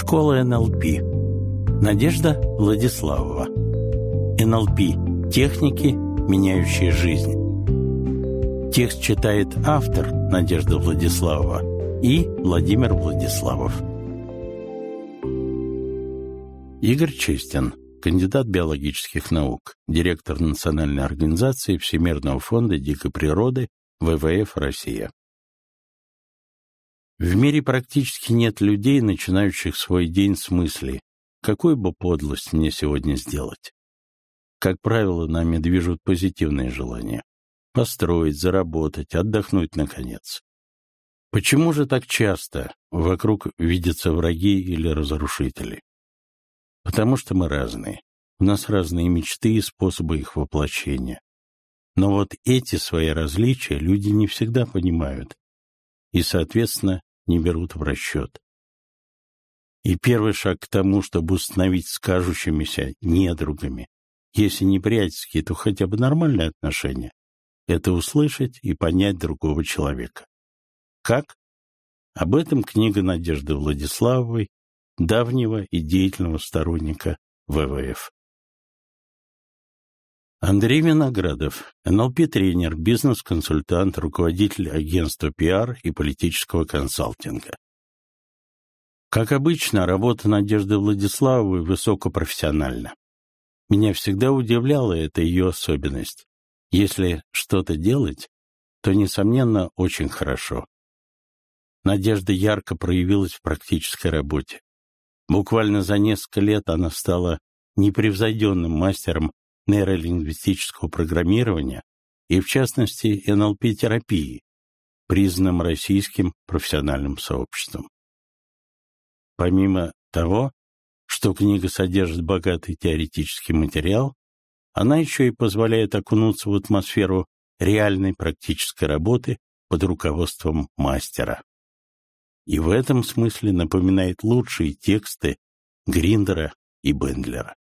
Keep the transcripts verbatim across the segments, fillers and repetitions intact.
Школа эн эл пи. Надежда Владиславова. эн эл пи. Техники, меняющие жизнь. Текст читает автор Надежда Владиславова и Владимир Владиславов. Игорь Честин, кандидат биологических наук, директор Национальной организации Всемирного фонда дикой природы вэ вэ эф Россия. В мире практически нет людей, начинающих свой день с мысли: какую бы подлость мне сегодня сделать? Как правило, нами движут позитивные желания: построить, заработать, отдохнуть наконец. Почему же так часто вокруг видятся враги или разрушители? Потому что мы разные. У нас разные мечты и способы их воплощения. Но вот эти свои различия люди не всегда понимают и, соответственно, не берут в расчет. И первый шаг к тому, чтобы установить с кажущимися недругами, если не приятельские, то хотя бы нормальные отношения, это услышать и понять другого человека. Как? Об этом книга Надежды Владиславовой, давнего и деятельного сторонника вэ вэ эф. Андрей Виноградов, эн эл пи-тренер, бизнес-консультант, руководитель агентства пиар и политического консалтинга. Как обычно, работа Надежды Владиславовой высокопрофессиональна. Меня всегда удивляла эта ее особенность. Если что-то делать, то, несомненно, очень хорошо. Надежда ярко проявилась в практической работе. Буквально за несколько лет она стала непревзойденным мастером нейролингвистического программирования и, в частности, эн эл пи-терапии, признанным российским профессиональным сообществом. Помимо того, что книга содержит богатый теоретический материал, она еще и позволяет окунуться в атмосферу реальной практической работы под руководством мастера. И в этом смысле напоминает лучшие тексты Гриндера и Бендлера.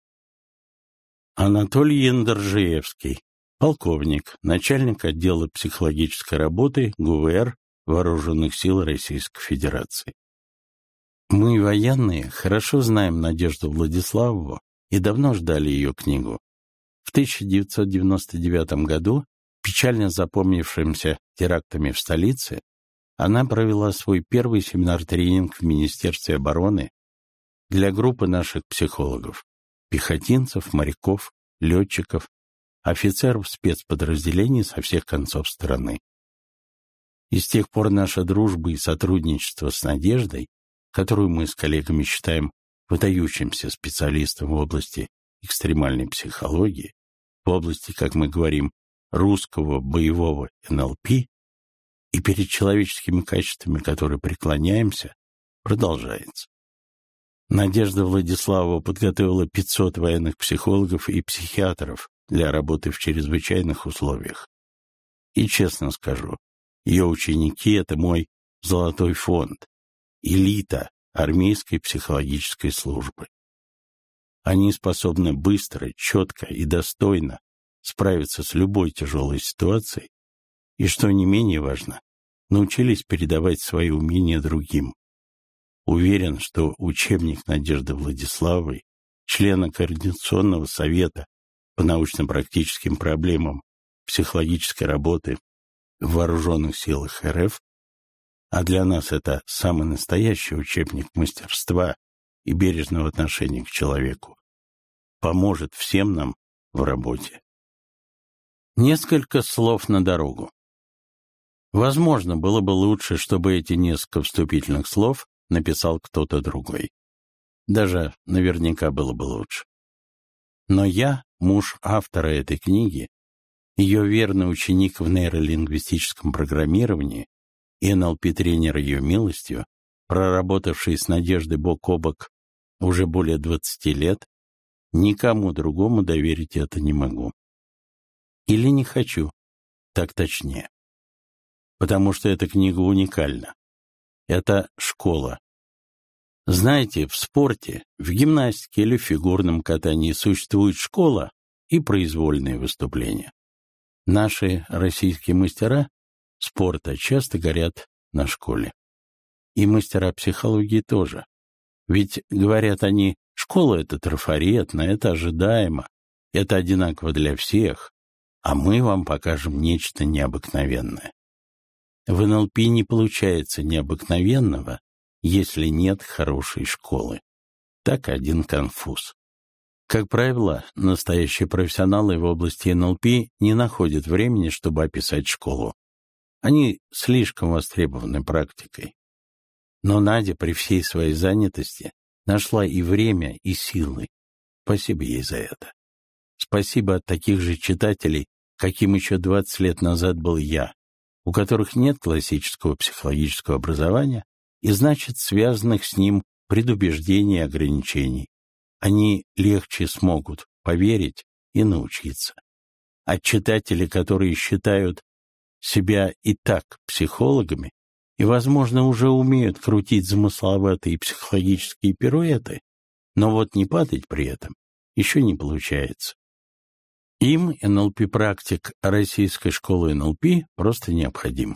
Анатолий Яндаржиевский, полковник, начальник отдела психологической работы гэ вэ эр Вооруженных сил Российской Федерации. Мы, военные, хорошо знаем Надежду Владиславову и давно ждали ее книгу. В тысяча девятьсот девяносто девятом году, печально запомнившимся терактами в столице, она провела свой первый семинар-тренинг в Министерстве обороны для группы наших психологов, пехотинцев, моряков, летчиков, офицеров спецподразделений со всех концов страны. И с тех пор наша дружба и сотрудничество с Надеждой, которую мы с коллегами считаем выдающимся специалистом в области экстремальной психологии, в области, как мы говорим, русского боевого эн эл пи, и перед человеческими качествами, которые преклоняемся, продолжается. Надежда Владиславова подготовила пятьсот военных психологов и психиатров для работы в чрезвычайных условиях. И честно скажу, ее ученики — это мой золотой фонд, элита армейской психологической службы. Они способны быстро, четко и достойно справиться с любой тяжелой ситуацией и, что не менее важно, научились передавать свои умения другим. Уверен, что учебник Надежды Владиславовой, члена Координационного совета по научно-практическим проблемам психологической работы в Вооруженных силах эр эф, а для нас это самый настоящий учебник мастерства и бережного отношения к человеку, поможет всем нам в работе. Несколько слов на дорогу. Возможно, было бы лучше, чтобы эти несколько вступительных слов написал кто-то другой. Даже наверняка было бы лучше. Но я, муж автора этой книги, ее верный ученик в нейролингвистическом программировании и эн эл пи-тренер ее милостью, проработавший с Надеждой бок о бок уже более двадцати лет, никому другому доверить это не могу. Или не хочу, так точнее. Потому что эта книга уникальна. Это школа. Знаете, в спорте, в гимнастике или в фигурном катании существует школа и произвольные выступления. Наши российские мастера спорта часто горят на школе. И мастера психологии тоже. Ведь, говорят они, школа — это трафаретно, это ожидаемо, это одинаково для всех, а мы вам покажем нечто необыкновенное. В эн эл пи не получается необыкновенного, если нет хорошей школы. Так один конфуз. Как правило, настоящие профессионалы в области эн эл пи не находят времени, чтобы описать школу. Они слишком востребованы практикой. Но Надя при всей своей занятости нашла и время, и силы. Спасибо ей за это. Спасибо от таких же читателей, каким еще двадцать лет назад был я, у которых нет классического психологического образования и, значит, связанных с ним предубеждений и ограничений. Они легче смогут поверить и научиться. От читателей, которые считают себя и так психологами и, возможно, уже умеют крутить замысловатые психологические пируэты, но вот не падать при этом еще не получается. Им эн эл пи-практик Российской школы эн эл пи просто необходим.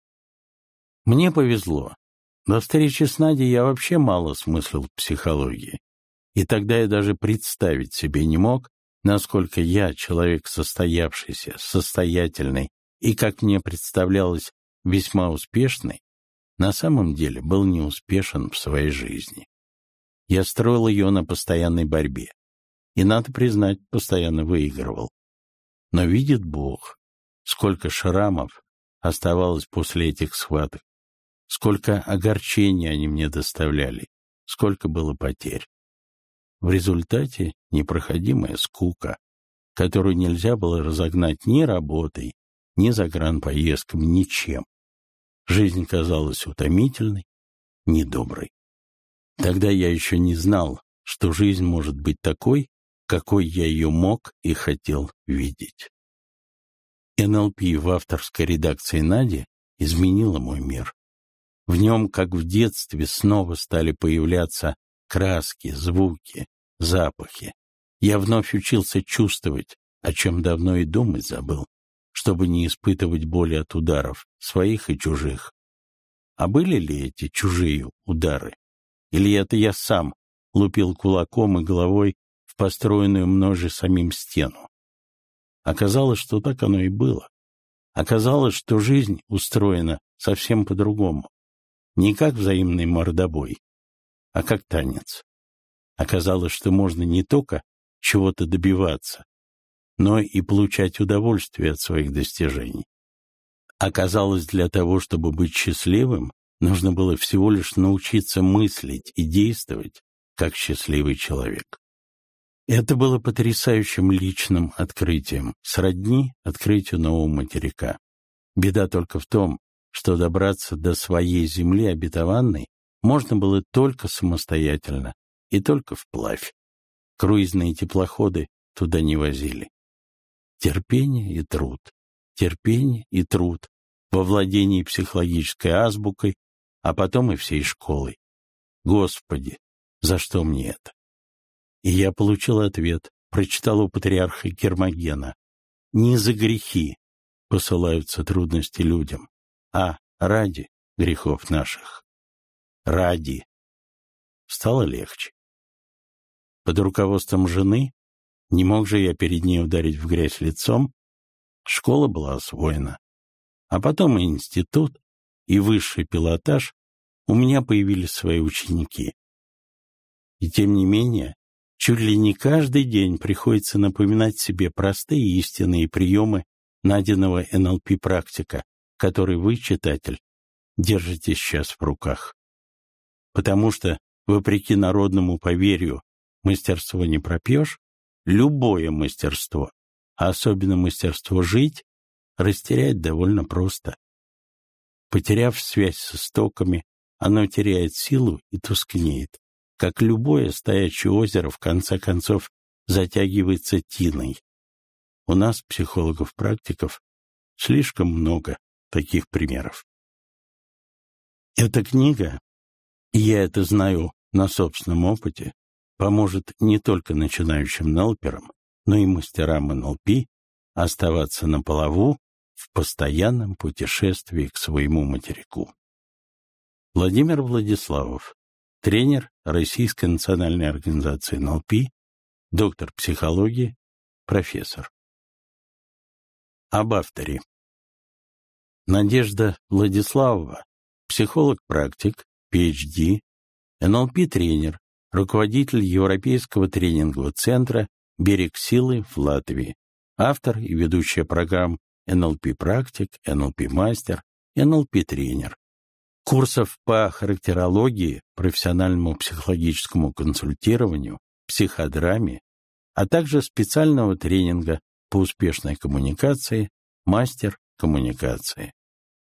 Мне повезло. До встречи с Надей я вообще мало смыслил в психологии. И тогда я даже представить себе не мог, насколько я, человек состоявшийся, состоятельный и, как мне представлялось, весьма успешный, на самом деле был неуспешен в своей жизни. Я строил ее на постоянной борьбе. И, надо признать, постоянно выигрывал. Но видит Бог, сколько шрамов оставалось после этих схваток, сколько огорчений они мне доставляли, сколько было потерь. В результате непроходимая скука, которую нельзя было разогнать ни работой, ни загранпоездками, ничем. Жизнь казалась утомительной, недоброй. Тогда я еще не знал, что жизнь может быть такой, какой я ее мог и хотел видеть. эн эл пи в авторской редакции Нади изменило мой мир. В нем, как в детстве, снова стали появляться краски, звуки, запахи. Я вновь учился чувствовать, о чем давно и думать забыл, чтобы не испытывать боли от ударов, своих и чужих. А были ли эти чужие удары? Или это я сам лупил кулаком и головой в построенную мной же самим стену? Оказалось, что так оно и было. Оказалось, что жизнь устроена совсем по-другому. Не как взаимный мордобой, а как танец. Оказалось, что можно не только чего-то добиваться, но и получать удовольствие от своих достижений. Оказалось, для того, чтобы быть счастливым, нужно было всего лишь научиться мыслить и действовать как счастливый человек. Это было потрясающим личным открытием, сродни открытию нового материка. Беда только в том, что добраться до своей земли обетованной можно было только самостоятельно и только вплавь. Круизные теплоходы туда не возили. Терпение и труд, терпение и труд во владении психологической азбукой, а потом и всей школой. Господи, за что мне это? И я получил ответ, прочитал у патриарха Гермогена. Не за грехи посылаются трудности людям, а ради грехов наших. Ради. Стало легче. Под руководством жены не мог же я перед ней ударить в грязь лицом. Школа была освоена. А потом и институт, и высший пилотаж. У меня появились свои ученики. И тем не менее, чуть ли не каждый день приходится напоминать себе простые истинные приемы найденного эн эл пи-практика, который вы, читатель, держите сейчас в руках. Потому что, вопреки народному поверью, мастерство не пропьешь, любое мастерство, а особенно мастерство жить, растерять довольно просто. Потеряв связь с истоками, оно теряет силу и тускнеет, как любое стоячее озеро в конце концов затягивается тиной. У нас, психологов-практиков, слишком много таких примеров. Эта книга, и я это знаю на собственном опыте, поможет не только начинающим нелперам, но и мастерам эн эл пи оставаться на плаву в постоянном путешествии к своему материку. Владимир Владиславов, тренер Российской национальной организации эн эл пи, доктор психологии, профессор. Об авторе. Надежда Владиславова, психолог-практик, пи эйч ди, эн эл пи-тренер, руководитель Европейского тренингового центра «Берег силы» в Латвии, автор и ведущая программ эн эл пи-практик, эн эл пи-мастер, эн эл пи-тренер, курсов по характерологии, профессиональному психологическому консультированию, психодраме, а также специального тренинга по успешной коммуникации, мастер коммуникации.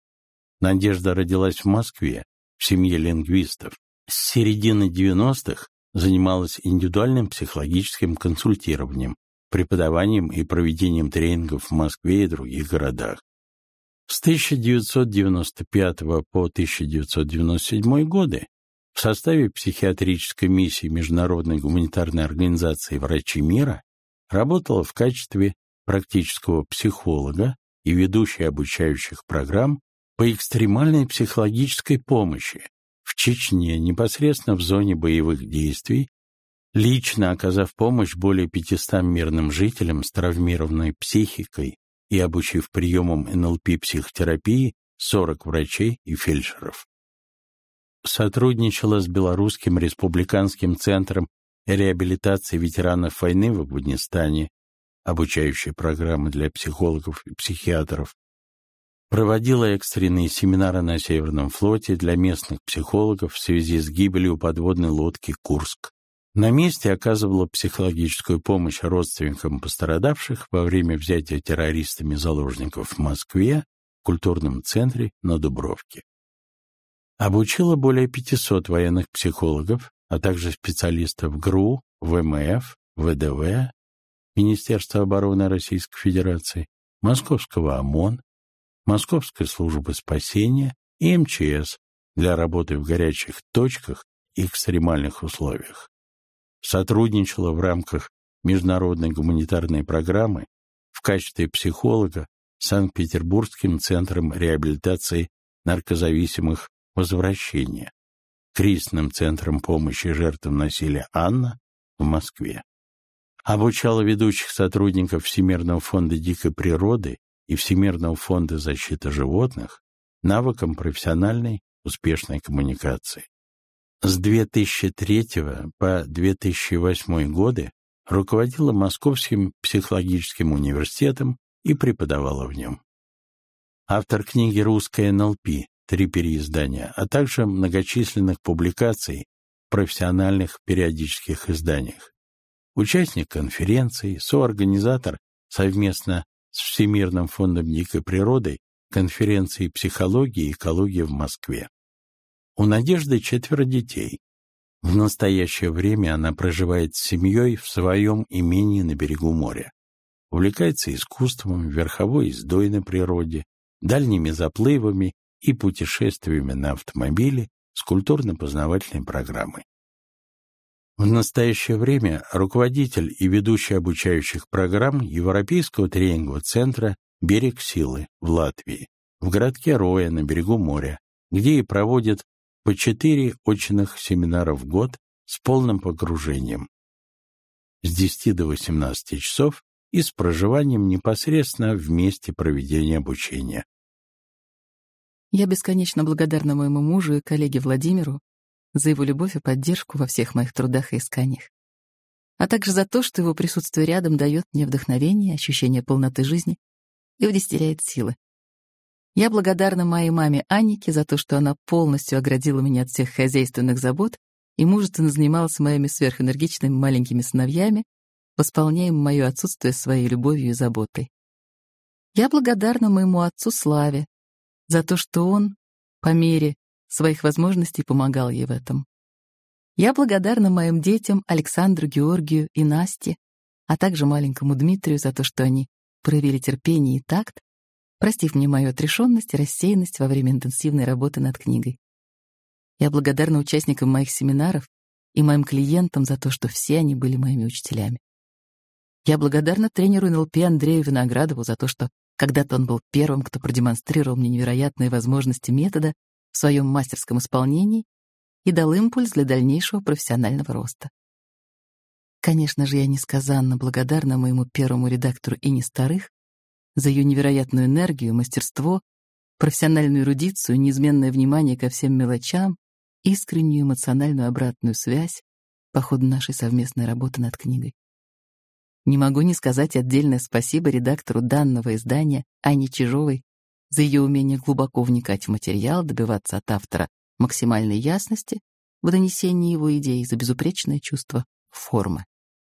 Надежда родилась в Москве, в семье лингвистов. С середины девяностых занималась индивидуальным психологическим консультированием, преподаванием и проведением тренингов в Москве и других городах. С тысяча девятьсот девяносто пятого по тысяча девятьсот девяносто седьмой годы в составе психиатрической миссии Международной гуманитарной организации «Врачи мира» работала в качестве практического психолога и ведущей обучающих программ по экстремальной психологической помощи в Чечне, непосредственно в зоне боевых действий, лично оказав помощь более пятистам мирным жителям с травмированной психикой и обучив приемам эн эл пи-психотерапии сорок врачей и фельдшеров. Сотрудничала с Белорусским республиканским центром реабилитации ветеранов войны в Афганистане, обучающей программы для психологов и психиатров, проводила экстренные семинары на Северном флоте для местных психологов в связи с гибелью подводной лодки «Курск». На месте оказывала психологическую помощь родственникам пострадавших во время взятия террористами заложников в Москве, в культурном центре на Дубровке. Обучила более пятисот военных психологов, а также специалистов ГРУ, вэ эм эф, вэ дэ вэ, Министерства обороны Российской Федерации, Московского ОМОН, Московской службы спасения и эм че эс для работы в горячих точках и экстремальных условиях. Сотрудничала в рамках международной гуманитарной программы в качестве психолога с Санкт-Петербургским центром реабилитации наркозависимых «Возвращение», кризисным центром помощи жертвам насилия «Анна» в Москве. Обучала ведущих сотрудников Всемирного фонда дикой природы и Всемирного фонда защиты животных навыкам профессиональной успешной коммуникации. С две тысячи третьего по две тысячи восьмой годы руководила Московским психологическим университетом и преподавала в нем. Автор книги «Русское эн эл пи», три переиздания, а также многочисленных публикаций в профессиональных периодических изданиях. Участник конференций, соорганизатор совместно с Всемирным фондом дикой природы конференции «Психология и экология» в Москве. У Надежды четверо детей. В настоящее время она проживает с семьей в своем имении на берегу моря. Увлекается искусством, верховой ездой на природе, дальними заплывами и путешествиями на автомобиле с культурно-познавательной программой. В настоящее время руководитель и ведущий обучающих программ Европейского тренингового центра «Берег силы» в Латвии, в городке Роя на берегу моря, где и проводит по четыре очных семинара в год с полным погружением с десяти до восемнадцати часов и с проживанием непосредственно в месте проведения обучения. Я бесконечно благодарна моему мужу и коллеге Владимиру за его любовь и поддержку во всех моих трудах и исканиях, а также за то, что его присутствие рядом дает мне вдохновение, ощущение полноты жизни и удестеряет силы. Я благодарна моей маме Аннике за то, что она полностью оградила меня от всех хозяйственных забот и мужественно занималась моими сверхэнергичными маленькими сыновьями, восполняя мое отсутствие своей любовью и заботой. Я благодарна моему отцу Славе за то, что он, по мере своих возможностей, помогал ей в этом. Я благодарна моим детям Александру, Георгию и Насте, а также маленькому Дмитрию за то, что они проявили терпение и такт, простив мне мою отрешенность и рассеянность во время интенсивной работы над книгой. Я благодарна участникам моих семинаров и моим клиентам за то, что все они были моими учителями. Я благодарна тренеру эн эл пи Андрею Виноградову за то, что когда-то он был первым, кто продемонстрировал мне невероятные возможности метода в своем мастерском исполнении и дал импульс для дальнейшего профессионального роста. Конечно же, я несказанно благодарна моему первому редактору Ине Старых за ее невероятную энергию, мастерство, профессиональную эрудицию, неизменное внимание ко всем мелочам, искреннюю эмоциональную обратную связь по ходу нашей совместной работы над книгой. Не могу не сказать отдельное спасибо редактору данного издания Ане Чижовой за ее умение глубоко вникать в материал, добиваться от автора максимальной ясности в донесении его идей, за безупречное чувство формы.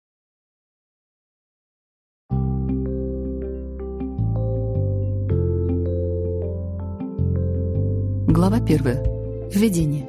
Глава первая. Введение.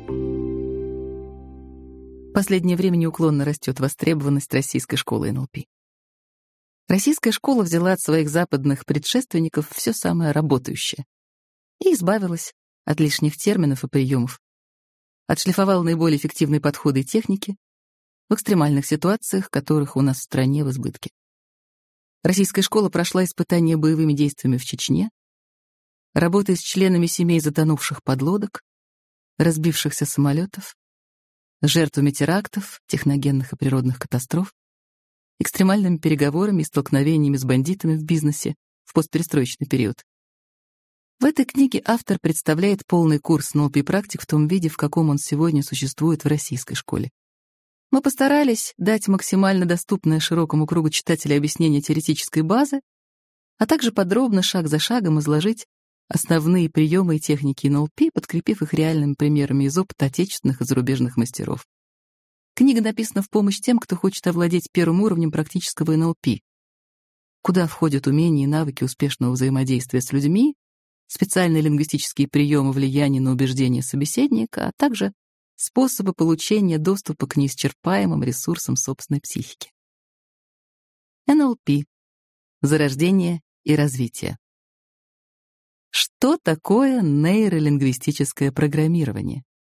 В последнее время неуклонно растет востребованность российской школы эн эл пи. Российская школа взяла от своих западных предшественников все самое работающее и избавилась от лишних терминов и приемов, отшлифовала наиболее эффективные подходы и техники в экстремальных ситуациях, которых у нас в стране в избытке. Российская школа прошла испытания боевыми действиями в Чечне, работой с членами семей затонувших подлодок, разбившихся самолетов, жертвами терактов, техногенных и природных катастроф, экстремальными переговорами и столкновениями с бандитами в бизнесе в постперестроечный период. В этой книге автор представляет полный курс эн эл пи практик в том виде, в каком он сегодня существует в российской школе. Мы постарались дать максимально доступное широкому кругу читателей объяснение теоретической базы, а также подробно, шаг за шагом, изложить основные приемы и техники эн эл пи, подкрепив их реальными примерами из опыта отечественных и зарубежных мастеров. Книга написана в помощь тем, кто хочет овладеть первым уровнем практического эн эл пи, куда входят умения и навыки успешного взаимодействия с людьми, специальные лингвистические приемы влияния на убеждения собеседника, а также способы получения доступа к неисчерпаемым ресурсам собственной психики. эн эл пи. Зарождение и развитие. Что такое нейролингвистическое программирование?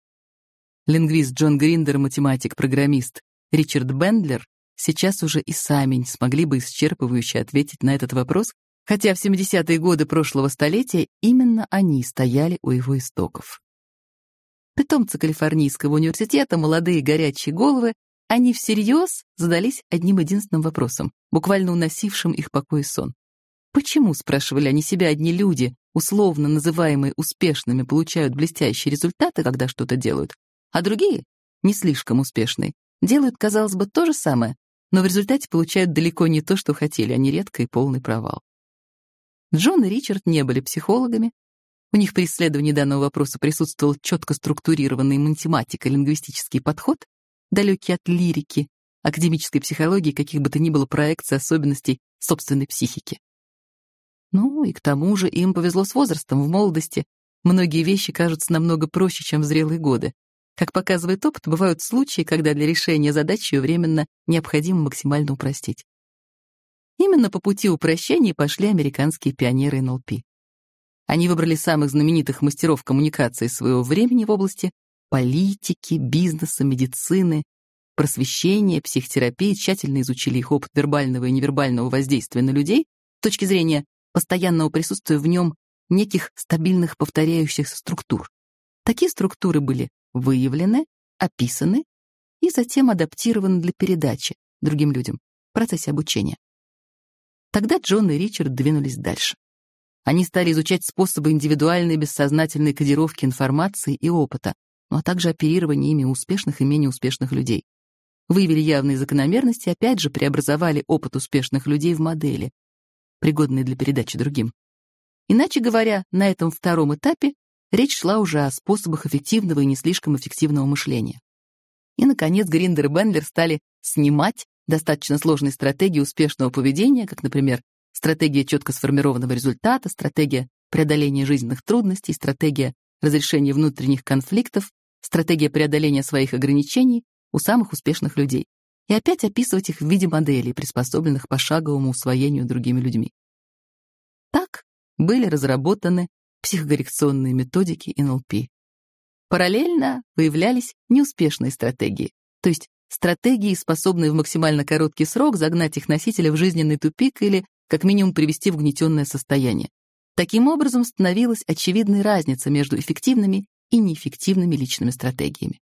Лингвист Джон Гриндер и математик-программист Ричард Бендлер сейчас уже и сами не смогли бы исчерпывающе ответить на этот вопрос, хотя в семидесятые годы прошлого столетия именно они стояли у его истоков. Питомцы Калифорнийского университета, молодые горячие головы, они всерьез задались одним единственным вопросом, буквально уносившим их покой и сон. Почему, спрашивали они себя, одни люди, условно называемые успешными, получают блестящие результаты, когда что-то делают, а другие, не слишком успешные, делают, казалось бы, то же самое, но в результате получают далеко не то, что хотели, а нередко и полный провал. Джон и Ричард не были психологами. У них при исследовании данного вопроса присутствовал четко структурированный математико-лингвистический подход, далекий от лирики, академической психологии, каких бы то ни было проекций особенностей собственной психики. Ну и к тому же им повезло с возрастом. В молодости многие вещи кажутся намного проще, чем в зрелые годы. Как показывает опыт, бывают случаи, когда для решения задачи ее временно необходимо максимально упростить. Именно по пути упрощения пошли американские пионеры эн эл пи. Они выбрали самых знаменитых мастеров коммуникации своего времени в области политики, бизнеса, медицины, просвещения, психотерапии, тщательно изучили их опыт вербального и невербального воздействия на людей с точки зрения постоянного присутствия в нем неких стабильных повторяющихся структур. Такие структуры были выявлены, описаны и затем адаптированы для передачи другим людям в процессе обучения. Тогда Джон и Ричард двинулись дальше. Они стали изучать способы индивидуальной бессознательной кодировки информации и опыта, ну а также оперирования ими успешных и менее успешных людей. Выявили явные закономерности, опять же преобразовали опыт успешных людей в модели, пригодные для передачи другим. Иначе говоря, на этом втором этапе речь шла уже о способах эффективного и не слишком эффективного мышления. И, наконец, Гриндер и Бендлер стали снимать достаточно сложные стратегии успешного поведения, как, например, стратегия четко сформированного результата, стратегия преодоления жизненных трудностей, стратегия разрешения внутренних конфликтов, стратегия преодоления своих ограничений у самых успешных людей. И опять описывать их в виде моделей, приспособленных пошаговому усвоению другими людьми. Так были разработаны психокоррекционные методики эн эл пи. Параллельно выявлялись неуспешные стратегии, то есть стратегии, способные в максимально короткий срок загнать их носителя в жизненный тупик или, как минимум, привести в гнетенное состояние. Таким образом, становилась очевидной разница между эффективными и неэффективными личными стратегиями.